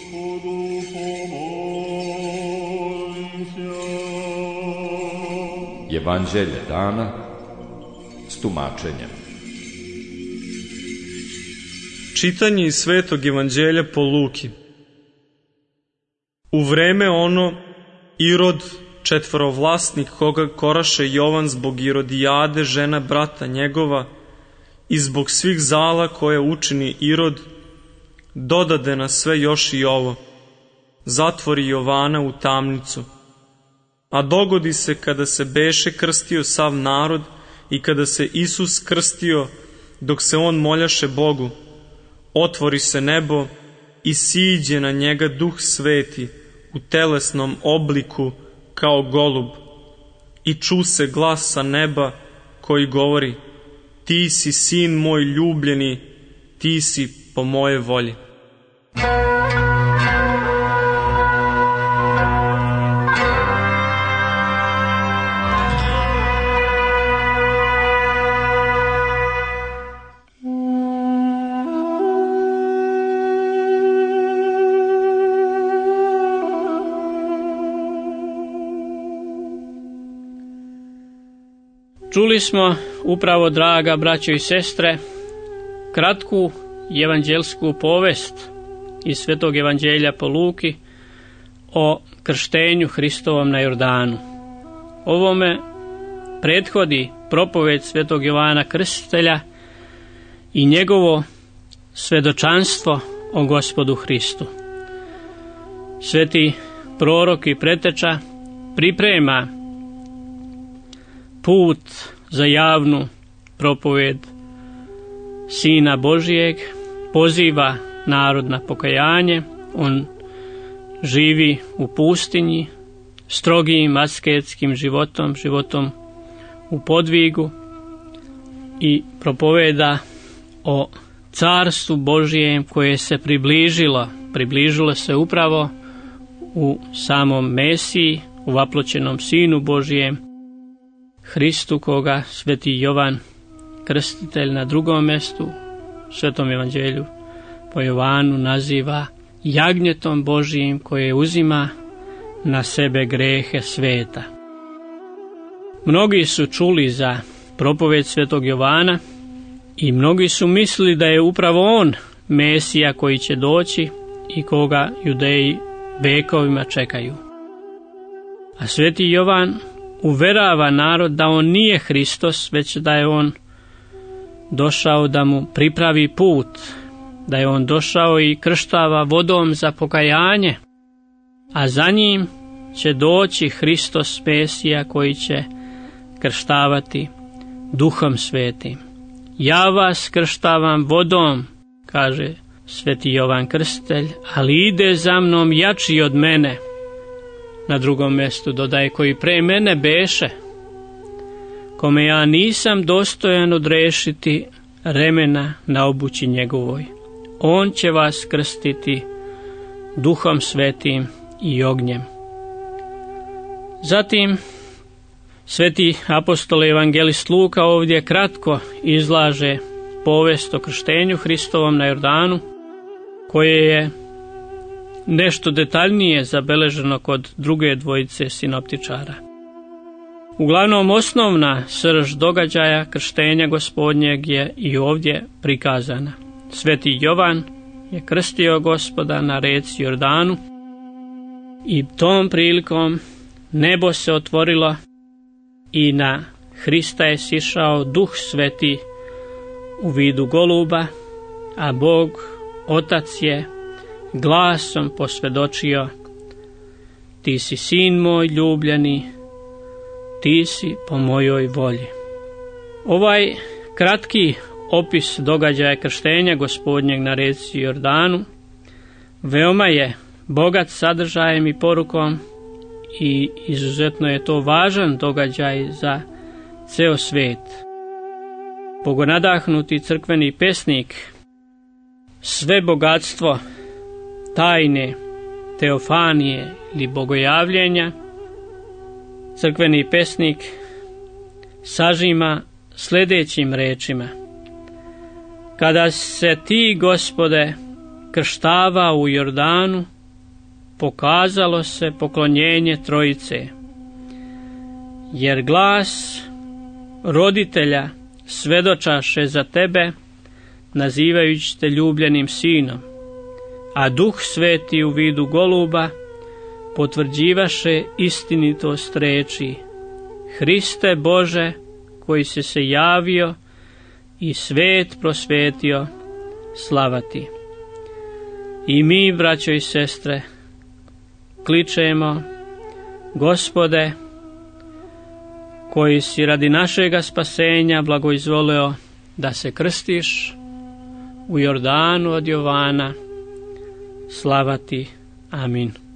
Evanđelje dana s tumačenjem. Čitanje iz Svetog evanđelja po Luki. U vreme ono, Irod, četvorovlasnik koga koraše Jovan zbog Irodijade, žena brata njegova, i zbog svih zala koje učini Irod, dodade na sve još i ovo: zatvori Jovana u tamnicu. A dogodi se kada se beše krstio sav narod i kada se Isus krstio, dok se on moljaše Bogu, otvori se nebo i siđe na njega Duh Sveti u telesnom obliku kao golub. I ču se glas sa neba koji govori: ti si sin moj ljubljeni, ti si po moje volji. Čuli smo upravo, draga braćo i sestre, kratku evanđelsku povest iz Svetog evanđelja po Luki o krštenju Hristovom na Jordanu. Ovome prethodi propoved Svetog Jovana Krstitelja i njegovo svedočanstvo o Gospodu Hristu. Sveti prorok i preteča priprema put za javnu propoved Sina Božijeg, poziva narod na pokajanje. On živi u pustinji, strogim asketskim životom u podvigu, i propoveda o carstvu Božijem koje se približilo se upravo u samom Mesiji, u vaploćenom Sinu Božijem, Hristu, koga Sveti Jovan Krstitelj na drugom mjestu u Svetom evanđelju po Jovanu naziva jagnjetom Božijim koje uzima na sebe grehe sveta. Mnogi su čuli za propoved Svetog Jovana i mnogi su mislili da je upravo on Mesija koji će doći i koga Judeji vekovima čekaju. A Sveti Jovan uverava narod da on nije Hristos, već da je on došao da mu pripravi put, da je on došao i krštava vodom za pokajanje, a za njim će doći Hristos Mesija koji će krštavati Duhom Svetim. Ja vas krštavam vodom, kaže Sveti Jovan Krstitelj, ali ide za mnom jači od mene. Na drugom mjestu dodaje: koji pre mene beše, kome ja nisam dostojan odrešiti remena na obući njegovoj. On će vas krstiti Duhom Svetim i ognjem. Zatim Sveti apostol evangelist Luka ovdje kratko izlaže povest o krštenju Hristovom na Jordanu, koje je nešto detaljnije zabeleženo kod druge dvojice sinoptičara. Uglavnom, osnovna srž događaja krštenja Gospodnjeg je i ovdje prikazana. Sveti Jovan je krstio Gospoda na reci Jordanu i tom prilikom nebo se otvorilo i na Hrista je sišao Duh Sveti u vidu goluba, a Bog Otac je glasom posvjedočio: ti si sin moj ljubljeni, ti si po mojoj volji. Ovaj kratki opis događaja krštenja Gospodnjeg na reci Jordanu veoma je bogat sadržajem i porukom i izuzetno je to važan događaj za ceo svet. Bogonadahnuti crkveni pesnik sve bogatstvo tajne, teofanije ili bogojavljenja crkveni pesnik sažima sljedećim rečima: kada se ti, Gospode, krštava u Jordanu, pokazalo se poklonjenje Trojice, jer glas roditelja svedočaše za tebe, nazivajući te ljubljenim sinom, a Duh Sveti u vidu goluba potvrđivaše istinitost reči: Hriste Bože, koji si se javio i svet prosvetio, slava ti. I mi, braćo i sestre, kličemo: Gospode, koji si radi našega spasenja blagoizvolio da se krstiš u Jordanu od Jovana, slava ti. Amin.